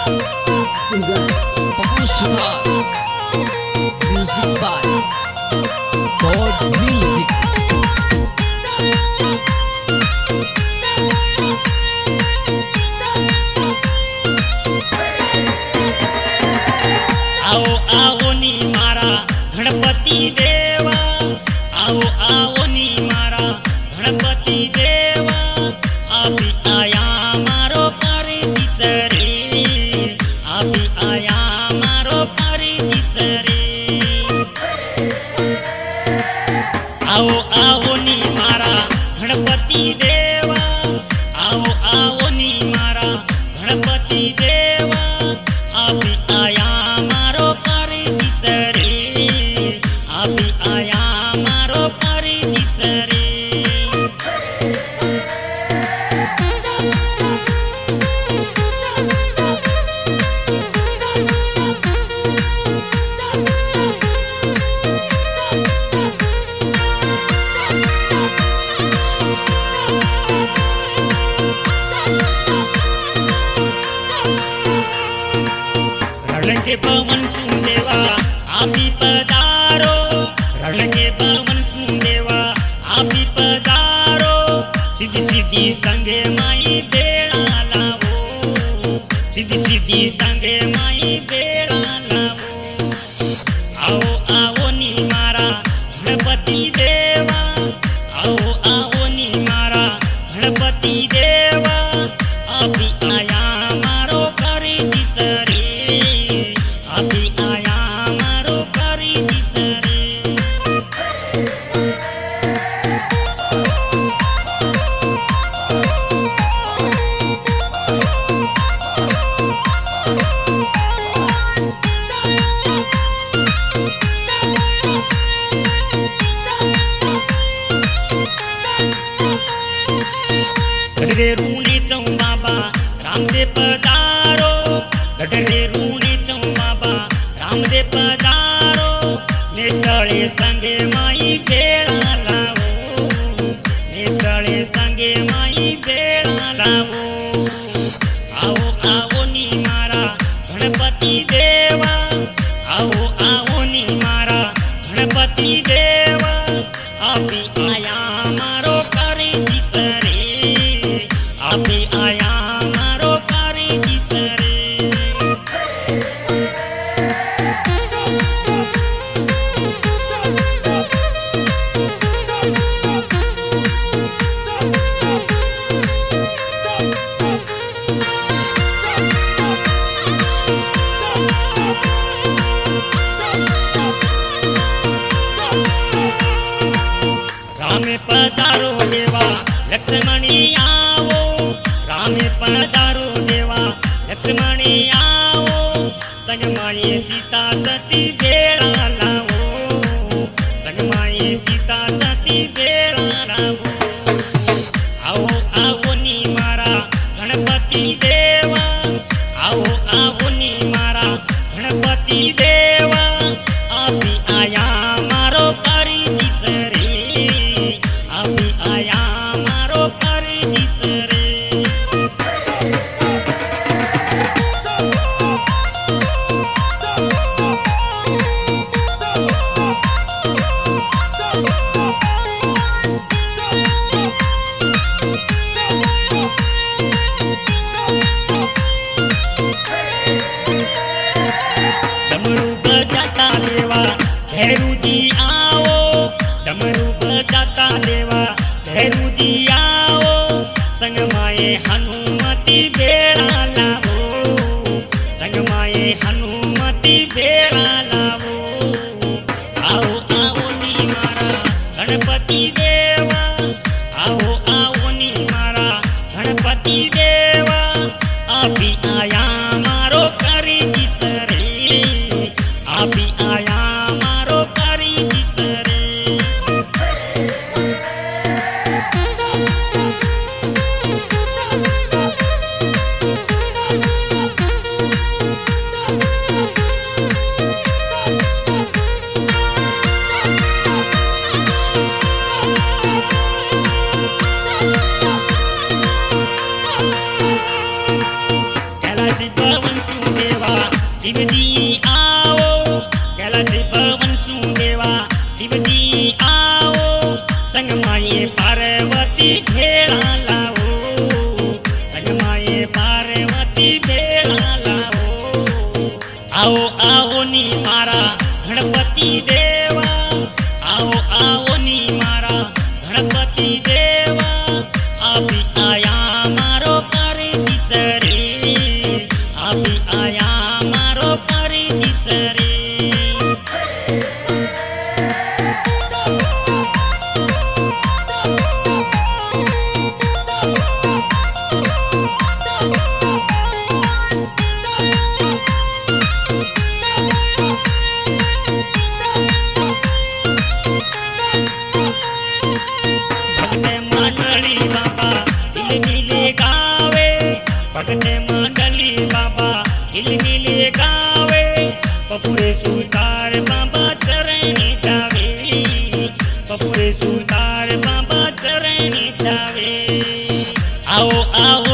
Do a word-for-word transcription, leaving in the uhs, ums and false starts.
Singer Papu Suha. Music by God Music. आओ आओ नी मारा गणपति देवा, आओ आओ नी मारा गणपति देवा, अभी आया मारो करे जिसरे, अभी आया मारो करे जिसरे। आओ आओ नी मारा गणपति देवा, आओ आओ नी मारा गणपति देवा, अभी आया मारो करे जिसरे, अभी आया मारो करे जिसरे। रण के पवन तुम देवा अभी पधारो, रण के पवन तुम देवा अभी पधारो, सिद्धि सिद्धि संगे माई बेड़ा लावो, सिद्धि सिद्धि संगे माई बेड़ा लावो। आओ आओ नी मारा गणपति देवा, आओ आओ नी मारा गणपति देवा, अभी आया मारो करे जिसरे, अभी आया मारो करे जिसरे। गडरे रूणी चौ बाबा रामदेव पधारो, गडरे रूणी चौ बाबा रामदेव पधारो, नेतळे संगे माई बेड़ा लावो, नेतळे संगे माई बेड़ा लावो। आओ आओ नी मारा गणपति देवा, आओ आओ नी मारा गणपति देवा, अभी आया मारो करे जिसरे, अभी आया मारो करे जिसरे। राम पधारो देवा लक्ष्मणी आओ, राम पधारो देवा लक्ष्मणी आओ, संग माई सीता सती बेड़ा लावो, संग माई सीता सती बेड़ा लावो। आओ आओ नी मारा गणपति देवा, आओ आओ नी मारा गणपति देवा, अभी आया मारो करे जिसरे, अभी आया मारो करे जिसरे। डमरू बजाता देवा भैरू जी आओ, डमरू बजाता देवा भैरू जी आओ, संग माए हनुमति बेड़ा लावो, संग माए हनुमति बेड़ा लावो। आओ आओ नी मारा गणपति देवा, आओ आओ नी मारा गणपति देवा, अभी आया मारो करे जिसरे, अभी आया मारो करे जिसरे। कैलासी पवन देवा शिवजी आओ कैलाश भवन सु देवा शिवजी आओ संग माये पार्वती भेड़ा लाओ संग माये पार्वती भेड़ा लाओ आओ आओ नी मारा गणपति देवा आओ आओ नी मारा गणपति देवा अभी आया मारो कर जिसरे अभी आया मारो कर जिसरे भगते मंडली बाबा हिलमिले गावे पपुरे सुतार बाबा चरणी जावे पपुरे सुतार बाबा चरणी जावे आओ आओ